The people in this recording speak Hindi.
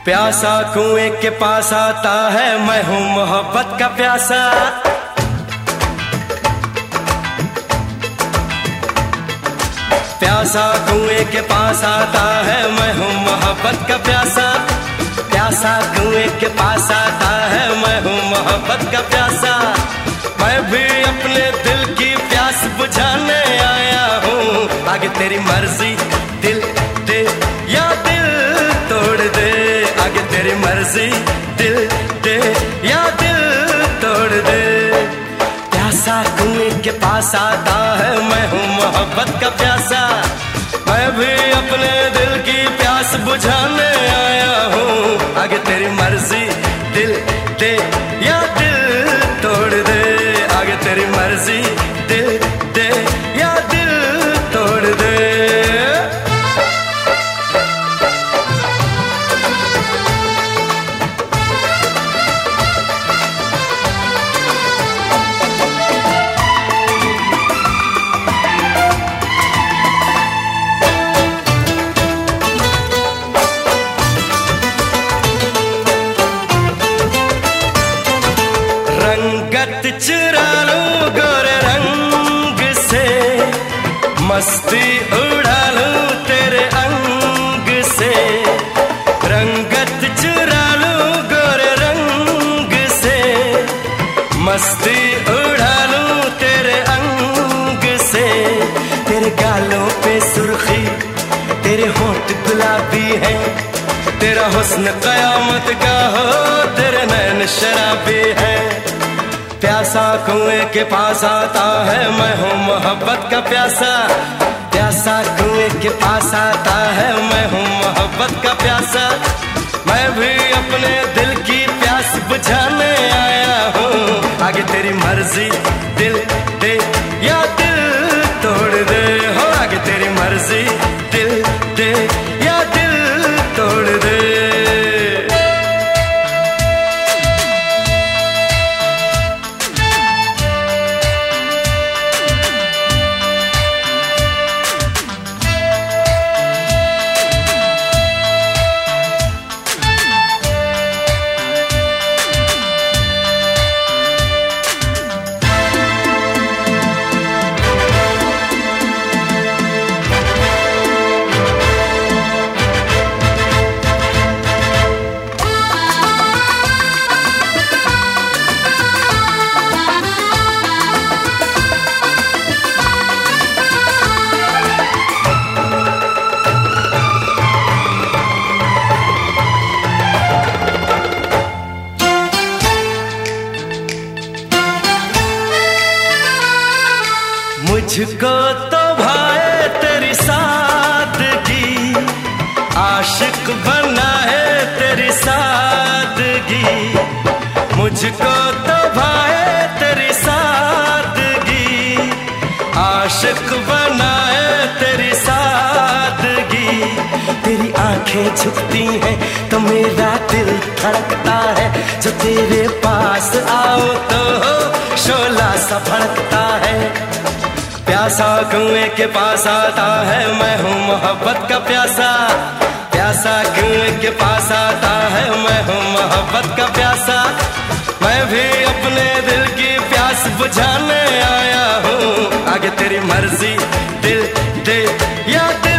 प्यासा कुएं के पास आता है, मैं हूँ मोहब्बत का प्यासा। प्यासा कुएं के पास आता है, मैं हूँ मोहब्बत का प्यासा। प्यासा कुएं के पास आता है, मैं हूँ मोहब्बत का प्यासा। मैं भी अपने दिल की प्यास बुझाने आया हूँ। आगे तेरी मर्जी, दिल दे या दिल तोड़ दे। आगे तेरी मर्जी, दिल दे या दिल तोड़ दे। प्यासा कुएं के पास आता है, मैं हूँ मोहब्बत का प्यासा। मैं भी अपने दिल की प्यास बुझाने आया हूँ। आगे तेरी मर्जी, दिल दे या दिल तोड़ दे। आगे तेरी मर्जी, दिल दे या दिल तोड़ दे। रंगत चुरा लूं गोरे रंग से, मस्ती उड़ा लूं तेरे अंग से। रंगत चुरा लूं गोरे रंग से, मस्ती उड़ा लूं तेरे अंग से। तेरे गालों पे सुर्खी, तेरे होंठ गुलाबी है। तेरा हुस्न कयामत का हो, तेरे नैन शराबी है। प्यासा कुएं के पास आता है, मैं हूँ मोहब्बत का प्यासा। प्यासा कुएं के पास आता है, मैं हूँ मोहब्बत का प्यासा। मैं भी अपने दिल की प्यास बुझाने आया हूँ। आगे तेरी मर्जी, दिल दे या दिल तोड़ दे। हो आगे तेरी मर्जी, दिल दे या दिल तोड़ दे। मुझको तो भाए तेरी सादगी, आशिक बना है तेरी सादगी। मुझको तो भाए तेरी सादगी, आशिक बना है तेरी सादगी। तेरी आंखें झुकती हैं तो मेरा दिल धड़कता है। जो तेरे पास आओ तो शोला सा भड़कता है। प्यासा कुएं के पास आता है, मैं हूँ मोहब्बत का प्यासा। प्यासा कुएं के पास आता है, मैं हूँ मोहब्बत का प्यासा। मैं भी अपने दिल की प्यास बुझाने आया हूँ। आगे तेरी मर्जी, दिल दे या दिल